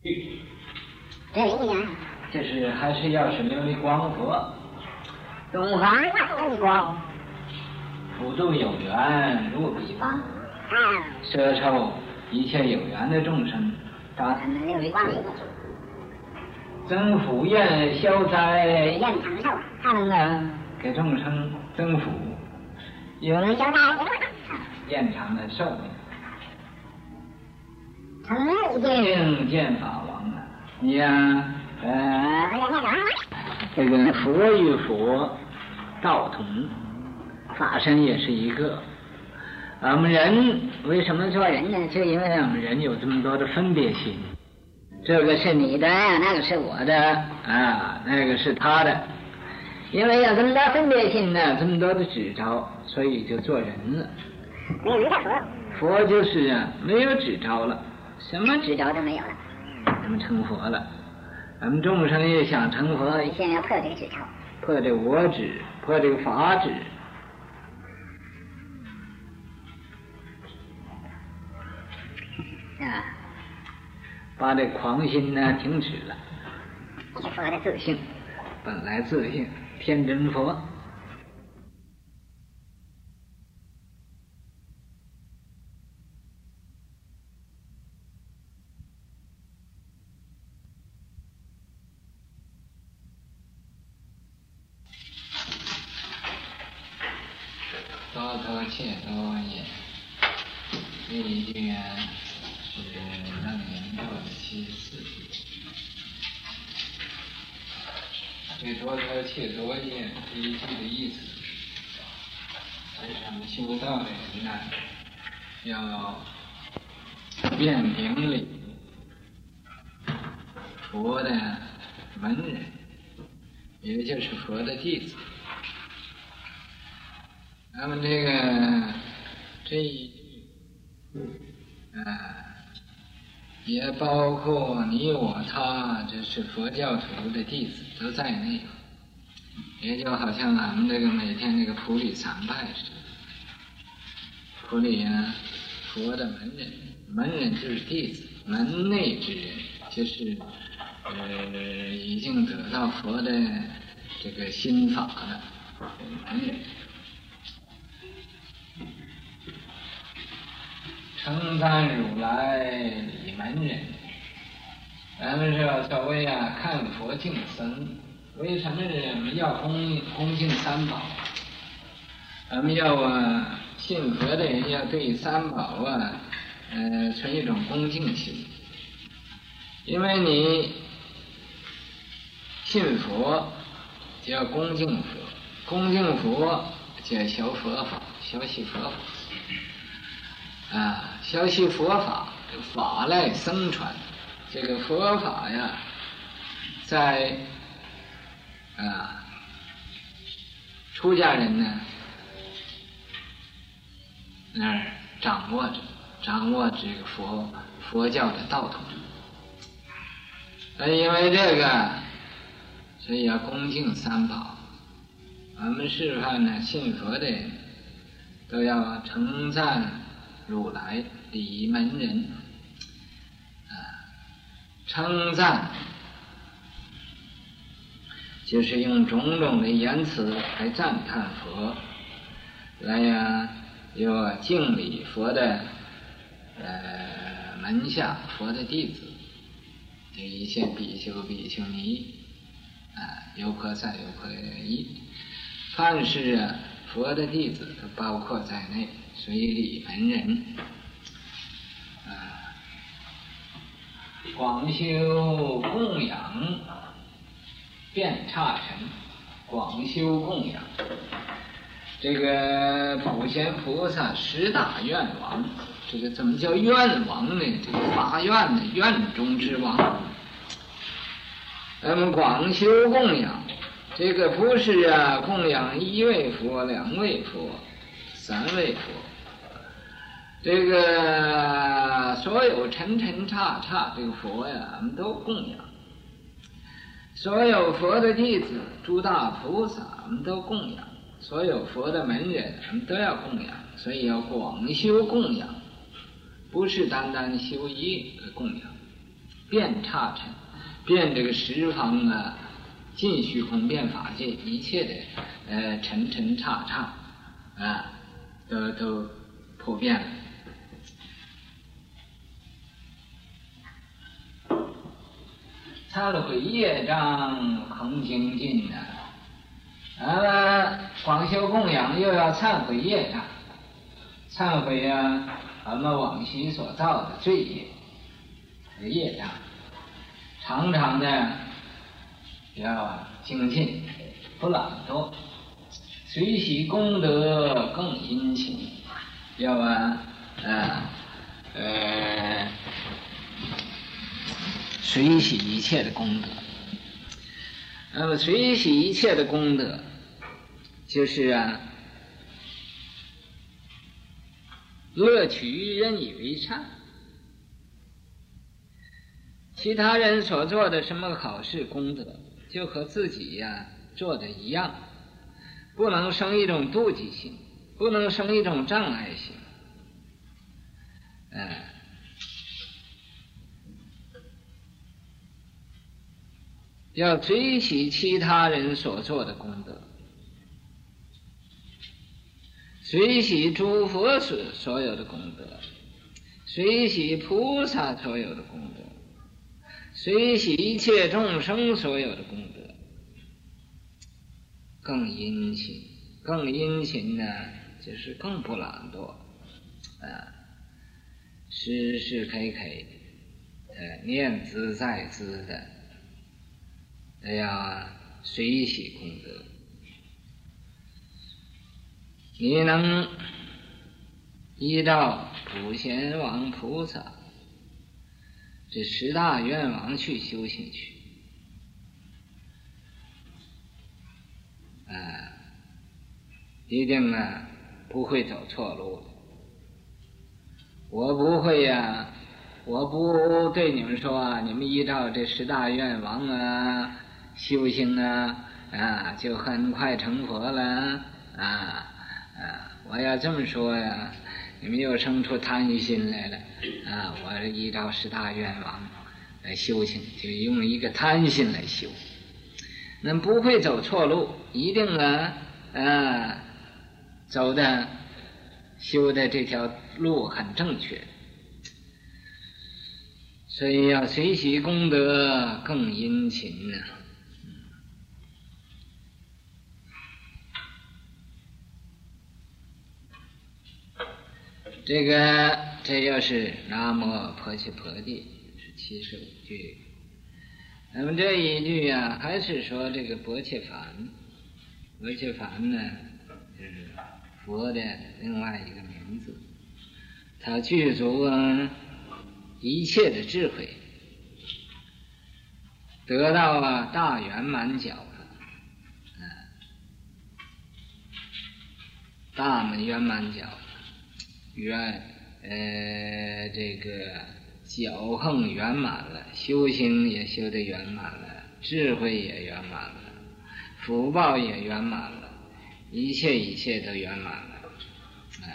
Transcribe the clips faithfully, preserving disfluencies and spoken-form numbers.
这一样， 就是还是要是琉璃光佛， 东方琉璃光， 普度有缘如彼方，摄受一切有缘的众生，达成琉璃光， 增福愿消灾， 愿长寿，他能够给众生增福， 愿消灾， 延长的寿命。 成一应见法王啊，你呀、啊，呃，这个佛与佛道同，法身也是一个。我们人为什么做人呢？就因为我们人有这么多的分别心，这个是你的，那个是我的，啊，那个是他的。因为有这么多分别心呢，这么多的执着，所以就做人了。 没有佛， 佛就是啊，没有执着了。什么执着都没有了， 咱们成佛了。咱们众生也想成佛， 现在要破这个执着， 破这个我执，破这个法执。啊，把这狂心呢停止了。 是佛的自性， 本来自性，天真佛。多多切多也，这一句啊是楞严咒的七四。这多多切多也这一句的意思，是咱们修道的人呢，要辨明理佛的门人，也就是佛的弟子。那么这个这一句，啊，也包括你我他，这是佛教徒的弟子都在内，也就好像俺们这个每天这个普理参拜似的。普理啊，佛的门人，门人就是弟子，门内之人就是呃已经得到佛的这个心法的门人。称赞如来礼门人，咱们说所谓啊，看佛敬僧，为什么人们要恭恭敬三宝？咱们要啊，信佛的人要对三宝啊，呃，存一种恭敬心，因为你信佛就要恭敬佛，恭敬佛就要修佛法，修习佛法。啊，修习佛法，法赖僧传。这个佛法呀，在啊出家人呢那儿掌握着，掌握这个佛佛教的道统。呃，因为这个，所以要恭敬三宝。我们示范呢，信佛的人都要称赞如来礼门人，啊，称赞就是用种种的言辞来赞叹佛，来呀，又敬礼佛的呃门下佛的弟子，这一切比丘比丘尼啊，优婆塞优婆夷，凡是啊佛的弟子都包括在内。所以礼门人，啊，广修供养，遍刹尘，广修供养。这个普贤菩萨十大愿王，这个怎么叫愿王呢？这个发愿的愿中之王。咱们广修供养，这个不是啊供养一位佛、两位佛、三位佛。这个所有尘尘刹刹这个佛呀，我们都供养；所有佛的弟子、诸大菩萨，我们都供养；所有佛的门人，我们都要供养。所以要广修供养，不是单单修一个供养， 遍刹尘，遍这个十方啊，尽虚空遍法界一切的呃尘尘刹刹啊，都都普遍了。忏悔业障恒精进呢，啊，广修供养又要忏悔业障，忏悔呀、啊，咱们往昔所造的罪业、业障，常常的要精进，不懒惰，随喜功德更殷勤，要啊，啊，呃。随喜一切的功德，那么随喜一切的功德，就是啊，乐取人以为善。其他人所做的什么好事功德，就和自己呀、啊、做的一样，不能生一种妒忌心，不能生一种障碍心，嗯、呃。要随喜其他人所做的功德，随喜诸佛所所有的功德，随喜菩萨所有的功德，随喜一切众生所有的功德，更殷勤，更殷勤呢，就是更不懒惰，啊，时时刻刻，呃，念兹在兹的。要随喜功德，你能依照普贤王菩萨这十大愿王去修行去，啊，一定啊不会走错路的。我不会呀、啊，我不对你们说啊，你们依照这十大愿王啊。修行啊啊，就很快成佛了啊啊！我要这么说呀，你们又生出贪心来了啊！我依照十大愿王来修行，就用一个贪心来修，那不会走错路，一定啊啊，走的修的这条路很正确，所以要随喜功德更殷勤呢、啊。这个这又是南无婆伽婆地是七十五句，那么这一句啊，还是说这个薄伽梵，薄伽梵呢，就是佛的另外一个名字，它具足啊一切的智慧，得到啊大圆满角，啊，大圆满角。圆呃，这个脚横圆满了，修行也修得圆满了，智慧也圆满了，福报也圆满了，一切一切都圆满了，啊！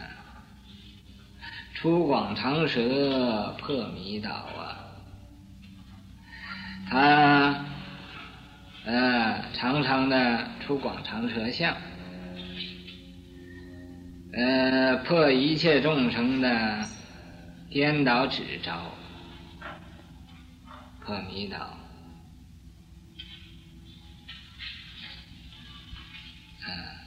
出广长舌，破迷倒啊！他呃，常常的出广长舌相。呃，破一切众生的颠倒执着，破迷倒，啊，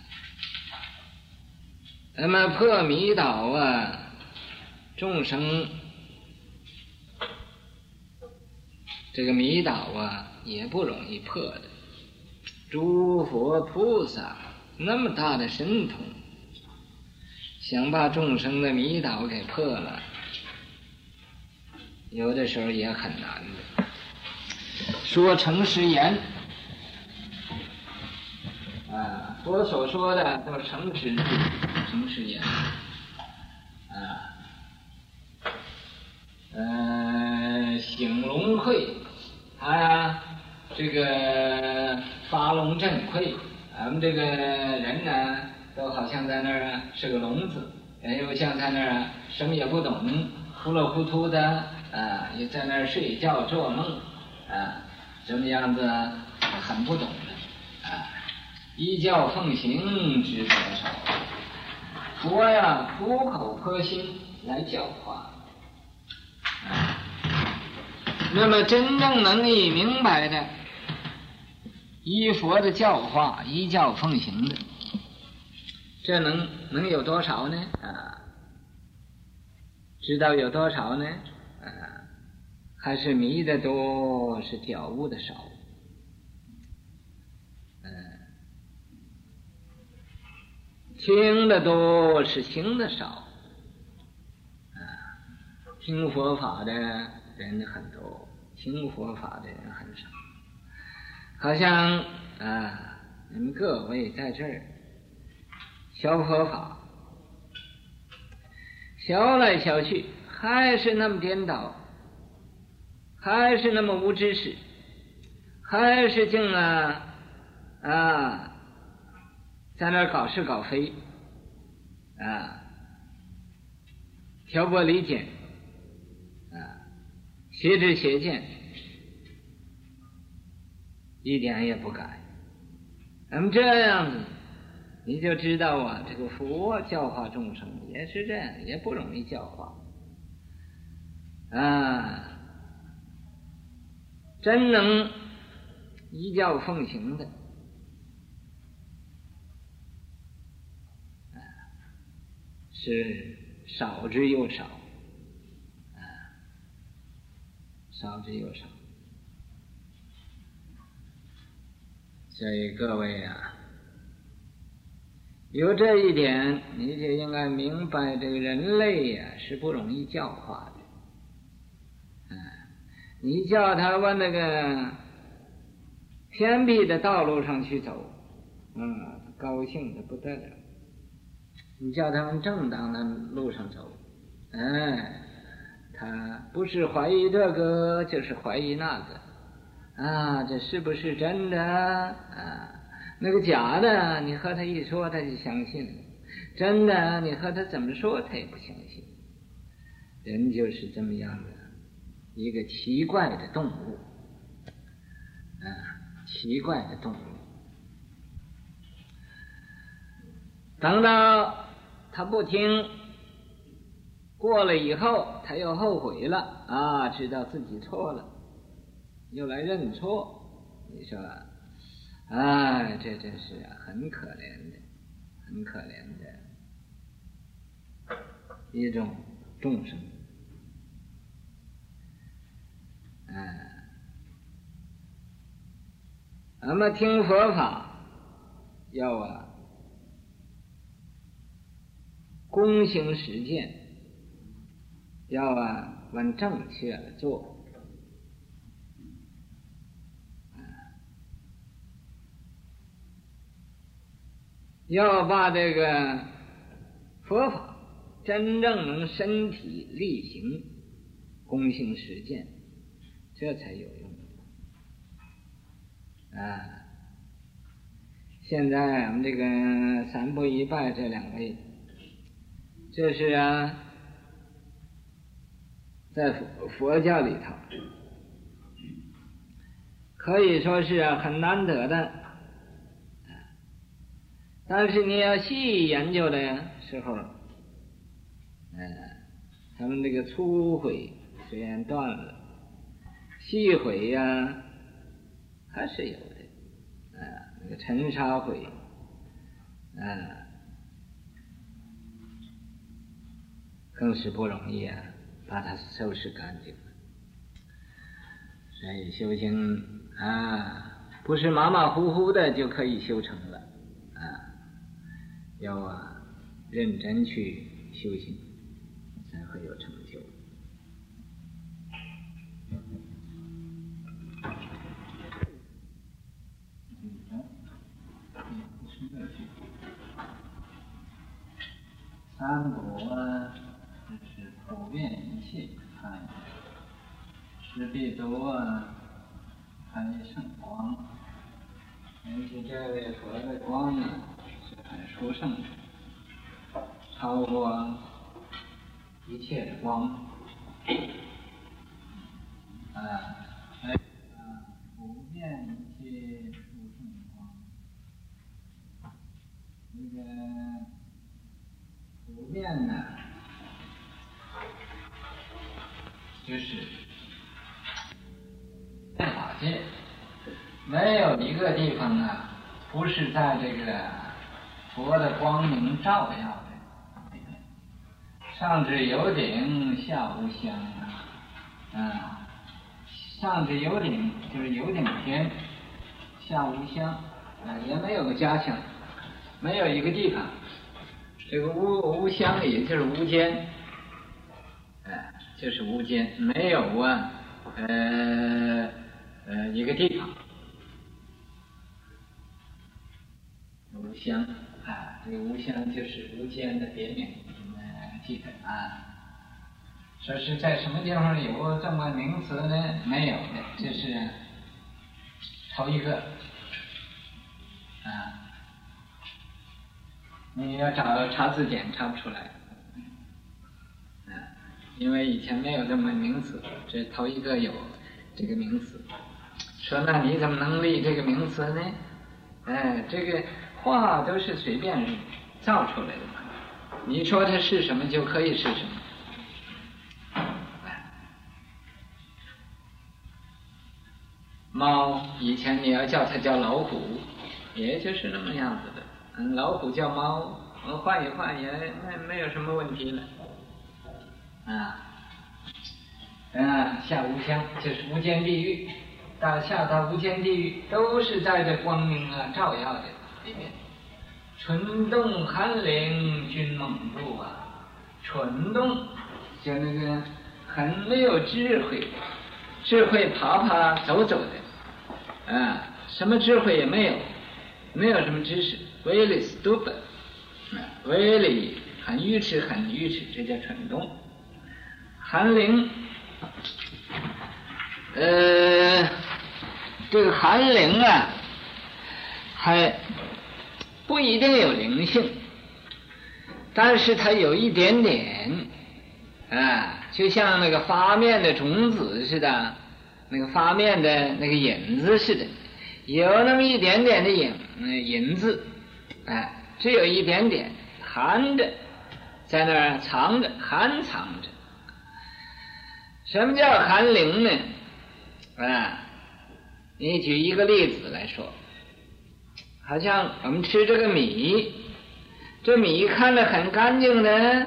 那么破迷倒啊，众生这个迷倒啊也不容易破的，诸佛菩萨那么大的神通。想把众生的迷倒给破了，有的时候也很难的。说诚实言，啊，佛所说的都是诚实诚实言，啊，呃，醒龙会，他呀，这个发龙振聩，咱们这个人呢。都好像在那儿啊是个聋子，又像在那儿啊什么也不懂，糊里糊涂的啊，也在那儿睡觉做梦，啊，什么样子很不懂的，啊，依教奉行知多少？佛呀，苦口婆心来教化。啊，那么真正能够明白的，依佛的教化，依教奉行的，这能能有多少呢？啊，知道有多少呢？啊，还是迷的多，是觉悟的少。嗯、啊，听的多，是行的少。啊，听佛法的人很多，听佛法的人很少。好像啊，你们各位在这儿学佛法，学来学去还是那么颠倒，还是那么无知识，还是净啊啊，在那儿搞是搞非啊，挑拨离间啊，邪知邪见，一点也不改。那么这样子，你就知道啊，这个佛教化众生也是这样，也不容易教化啊。真能依教奉行的，啊，是少之又少，啊，少之又少。所以各位啊，有这一点，你就应该明白，这个人类呀、啊、是不容易教化的。啊，你叫他往那个偏僻的道路上去走，嗯，高兴的不得了。你叫他们正当的路上走，哎，他不是怀疑这个，就是怀疑那个。啊，这是不是真的啊？那个假的，你和他一说，他就相信了；真的，你和他怎么说，他也不相信。人就是这么样的一个奇怪的动物，啊，奇怪的动物。等到他不听，过了以后，他又后悔了啊，知道自己错了。又来认错，你说，哎，这真是啊，很可怜的，很可怜的一种众生。哎，那么听佛法要啊，躬行实践，要啊往正确的做。要把这个佛法真正能身体力行，躬行实践，这才有用啊！现在我们这个三步一拜这两位，这是啊，在佛佛教里头可以说是啊很难得的。但是你要细研究的时候，呃，他们这个粗悔虽然断了，细悔呀、啊、还是有的，啊、呃，那个尘沙悔，啊、呃，更是不容易啊，把它收拾干净。所以修行啊，不是马马虎虎的就可以修成了。要啊，认真去修行，才会有成就。三国啊，就是普遍一切看，施必多啊，开圣光，而且这位佛的光呢，是很殊胜的，超过一切的光。 就是在法界没有一个地方啊，不是在这个佛的光明照耀的。上至有顶，下无香啊，啊，上至有顶就是有顶天，下无香啊，也没有个家乡，没有一个地方。这个无无香也就是无间，哎，就是无间，没有啊，呃呃一个地方。无香啊，这个无香就是无间的别名，呃，记得啊。说是在什么地方有这么名词呢？没有的，这是头一个啊。你要找查字典查不出来，啊，因为以前没有这么名词，这头一个有这个名词。说那你怎么能立这个名词呢？哎，这个话都是随便造出来的嘛，你说它是什么就可以是什么。猫以前你要叫它叫老虎，也就是那么样子的。嗯，老虎叫猫，我换一换也没没有什么问题了。啊，啊，下无香就是无间地狱，到下到无间地狱都是在这光明啊照耀的里面。蠢动寒灵君猛度啊，蠢动就那个很没有智慧，智慧爬爬走走的，啊，什么智慧也没有，没有什么知识。Really stupid， really 很愚痴，很愚痴，这叫蠢动。寒灵，呃，这个寒灵啊，还不一定有灵性，但是它有一点点，啊，就像那个发面的种子似的，那个发面的那个引子似的，有那么一点点的引引子。哎，只有一点点含着，在那儿藏着，含藏着。什么叫含灵呢？啊，你举一个例子来说，好像我们吃这个米，这米看着很干净的，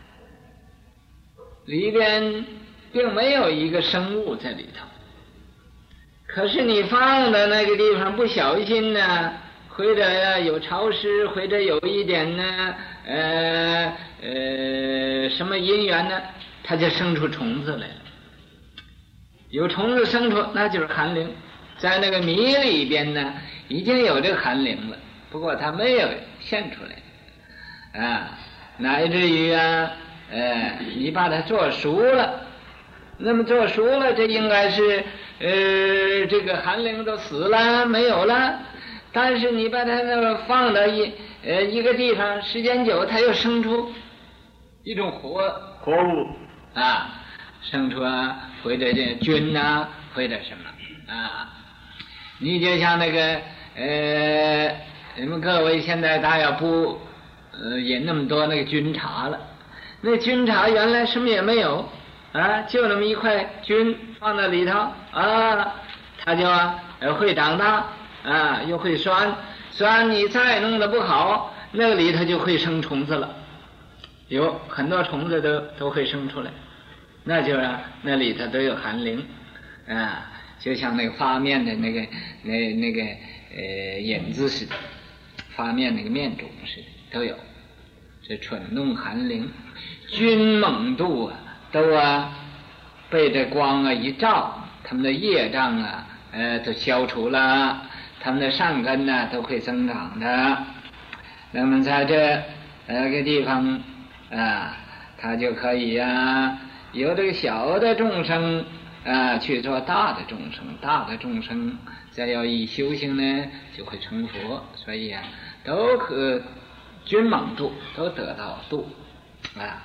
里边并没有一个生物在里头，可是你放的那个地方不小心呢，或者有潮湿，或者有一点呢，呃呃什么因缘呢，它就生出虫子来了。有虫子生出，那就是寒灵。在那个米里边呢，已经有这个寒灵了，不过它没有现出来，啊，乃至于啊，呃，你把它做熟了，那么做熟了，这应该是呃，这个寒灵都死了，没有了。但是你把它那个放到一呃一个地方，时间久，它又生出一种活活物啊，生出啊，或者这菌呐，或者什么啊。你就像那个呃，你们各位现在大家不呃饮那么多那个菌茶了，那菌茶原来什么也没有啊，就那么一块菌放在里头啊，它就啊会长大。啊，又会酸，酸你再弄得不好，那个里头就会生虫子了，有很多虫子都都会生出来，那就是、啊、那里头都有寒灵，啊，就像那个发面的那个那那个呃引子似的，发面那个面种似的都有，这蠢动寒灵，君猛度啊，都啊被这光啊一照，他们的业障啊，呃都消除了。他们的善根呢都会增长的，那么在这呃个地方啊，他就可以啊由这个小的众生啊去做大的众生，大的众生再要以修行呢就会成佛，所以啊都可均猛度，都得到度啊。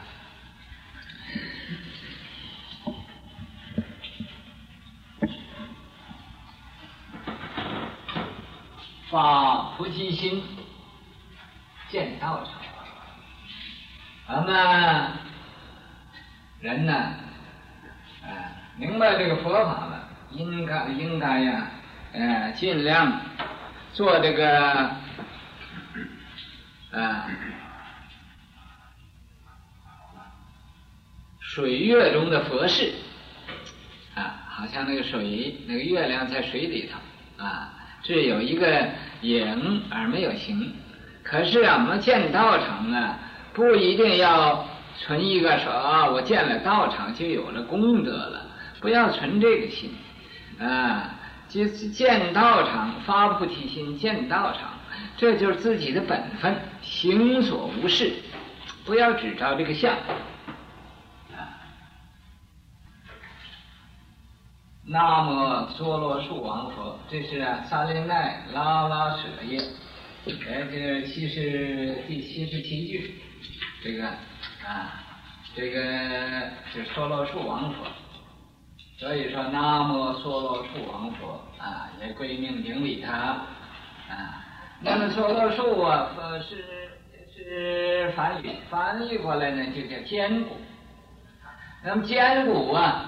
发菩提心，见道场。咱们人呢，呃， 明白这个佛法了，应该应该呀，呃，尽量做这个，啊、呃，水月中的佛事，啊，好像那个水，那个月亮在水里头，啊，只有一个影而没有形。可是啊，我们建道场啊，不一定要存一个说啊，我建了道场就有了功德了，不要存这个心，啊，就是建道场发菩提心，建道场，这就是自己的本分，行所无事，不要只照这个相。南无娑罗树王佛，这是啊萨利奈拉拉舍耶，呃，这个七十第七十七句，这个啊，这个是娑罗树王佛，所以说南无娑罗树王佛啊，也归命顶礼他啊。那么娑罗树啊，呃是是翻译翻译过来呢，就叫坚固。那么坚固啊。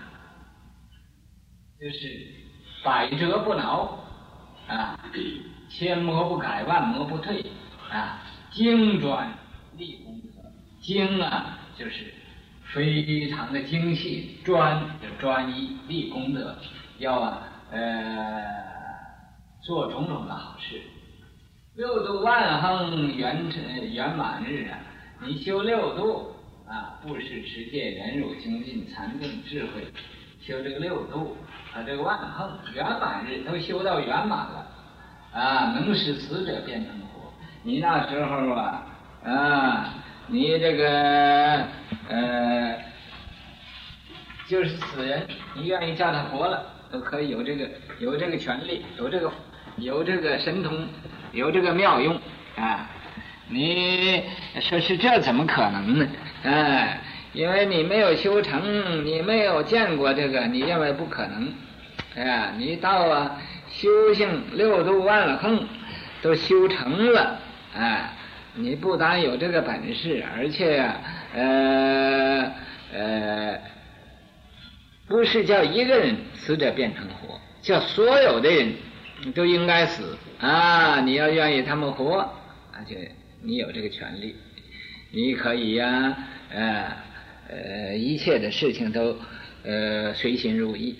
就是百折不挠啊，千磨不改，万磨不退啊，精专立功德。精啊，就是非常的精细，专就专一，立功德，要啊呃做种种的好事。六度万恒圆圆满日啊，你修六度啊，布施、持戒、忍辱、精进、禅定、智慧，修这个六度。啊，这个万恒圆满日都修到圆满了，啊，能使死者变成活。你那时候啊，啊，你这个呃，就是死人，你愿意叫他活了，都可以有这个有这个权利，有这个有这个神通，有这个妙用啊。你说是这怎么可能呢？啊，因为你没有修成，你没有见过这个，你认为不可能。哎呀，你到啊修行六度万恒都修成了，哎，你不但有这个本事，而且呀、啊，呃呃，不是叫一个人死者变成活，叫所有的人都应该死啊！你要愿意他们活，而且你有这个权利，你可以呀、啊，呃呃，一切的事情都呃随心如意。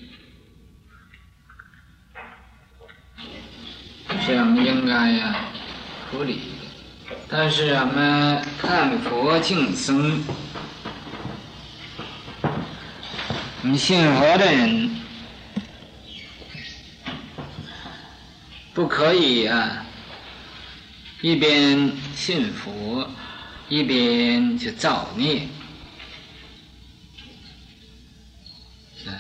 这样应该呀处理，但是我们看佛敬僧，我们信佛的人不可以啊一边信佛一边就造孽，啊，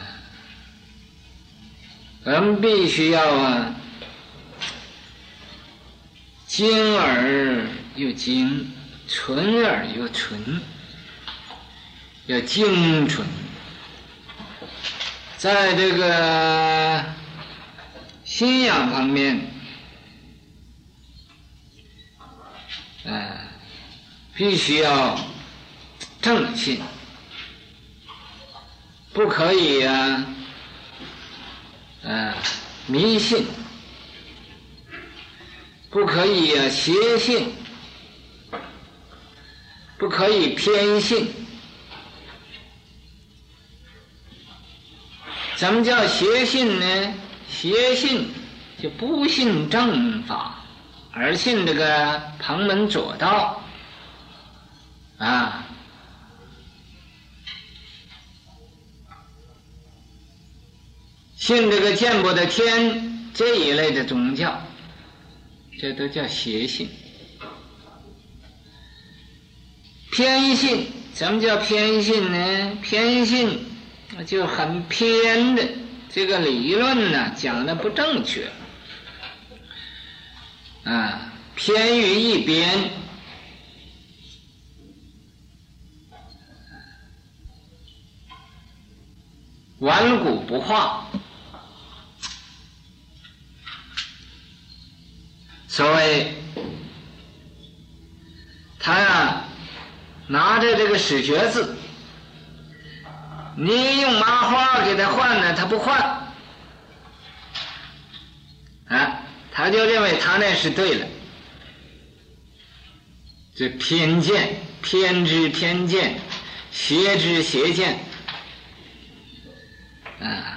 我们必须要啊精而又精，纯而又纯，要精纯。在这个信仰方面，呃，必须要正信，不可以啊，呃，迷信。不可以啊邪信，不可以偏信。什么叫邪信呢？邪信就不信正法，而信这个旁门左道啊。信这个见不得天这一类的宗教，这都叫邪信。偏信，什么叫偏信呢？偏信就很偏的，这个理论呢讲的不正确啊，偏于一边，顽固不化。所谓他呀拿着这个史学字，你用麻花给他他换呢，他不换，啊，他就认为他那是对了。这偏见、偏执、偏见、邪知、邪见，啊，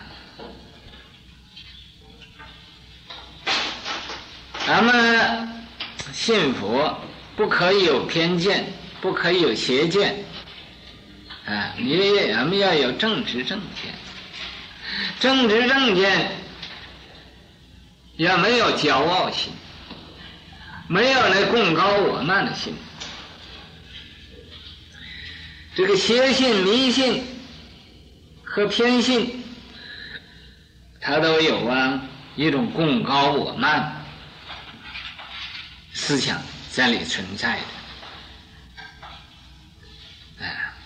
咱们信佛不可以有偏见，不可以有邪见，啊，你咱们要有正直正见，正直正见也没有骄傲心，没有那贡高我慢的心。这个邪信、迷信和偏信，它都有啊一种贡高我慢思想在里存在的。哎，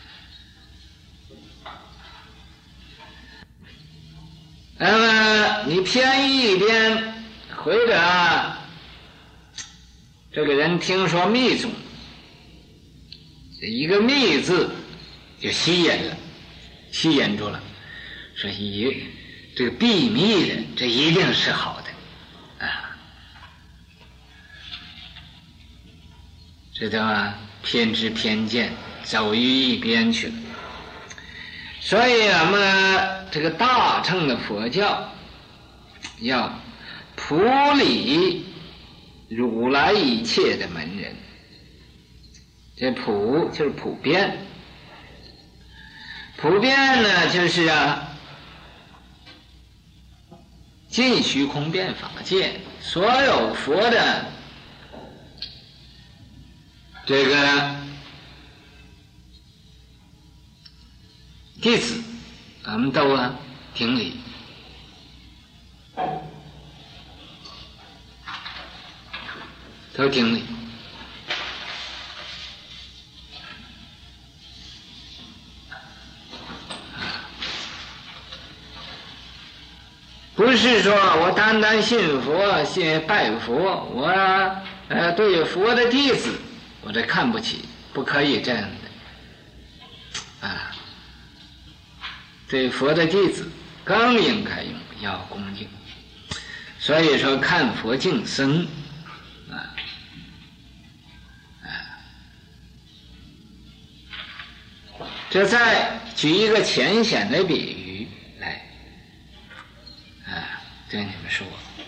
那么你偏一边，或者这个人听说密宗，一个密字就吸引了，吸引住了，说一这个秘密的，这一定是好的啊，这叫啊偏执偏见，走于一边去了。所以咱们这个大乘的佛教要普理如来一切的门人，这普就是普遍，普遍呢就是啊尽虚空遍法界，所有佛的这个弟子，咱们都啊顶礼，都顶礼。不是说我单单信佛、信拜佛，我呃对佛的弟子我这看不起，不可以这样的啊。对佛的弟子更应该用要恭敬。所以说看佛敬僧啊啊，这再举一个浅显的比喻来啊，对你们说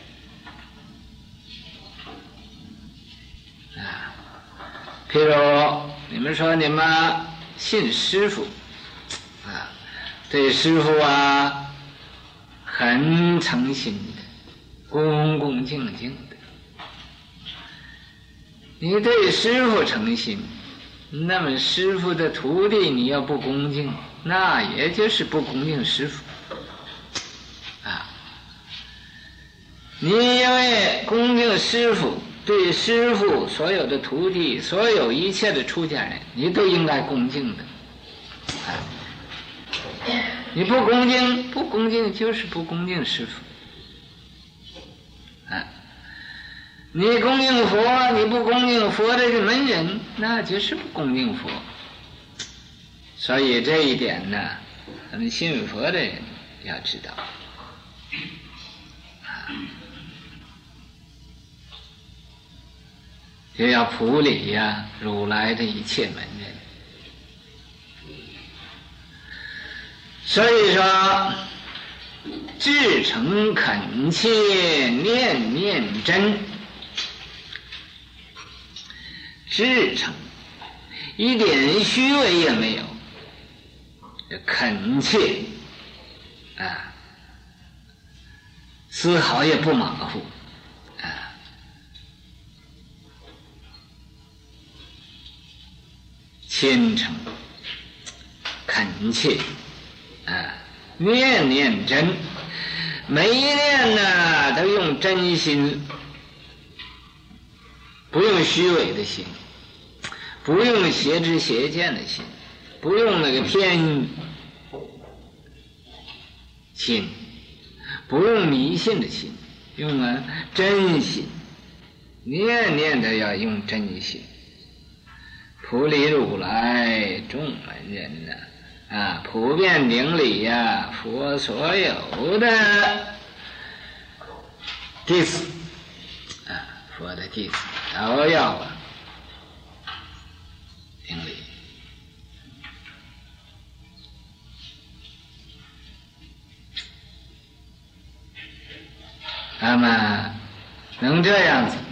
啊，譬如你们说你们信师父啊，对师父啊很诚心的，恭恭敬敬的。你对师父诚心，那么师父的徒弟你要不恭敬，那也就是不恭敬师父啊。你因为恭敬师父，对师父所有的徒弟，所有一切的出家人，你都应该恭敬的啊。你不恭敬，不恭敬就是不恭敬师父啊。你恭敬佛，你不恭敬佛的这门人，那就是不恭敬佛。所以这一点呢，咱们信佛的人要知道啊，也要普理呀、啊、如来的一切门人。所以说至诚恳切，念念真，至诚一点虚伪也没有，恳切啊，丝毫也不马虎啊，虔诚恳切啊，念念真，每一念呢都用真心，不用虚伪的心，不用邪知邪见的心，不用那个偏心，不用迷信的心，用啊真心，念念的要用真心。普理如来众门人呢、啊， 啊，普遍顶礼呀、啊，佛所有的弟子啊，佛的弟子都要顶礼。那么能这样子，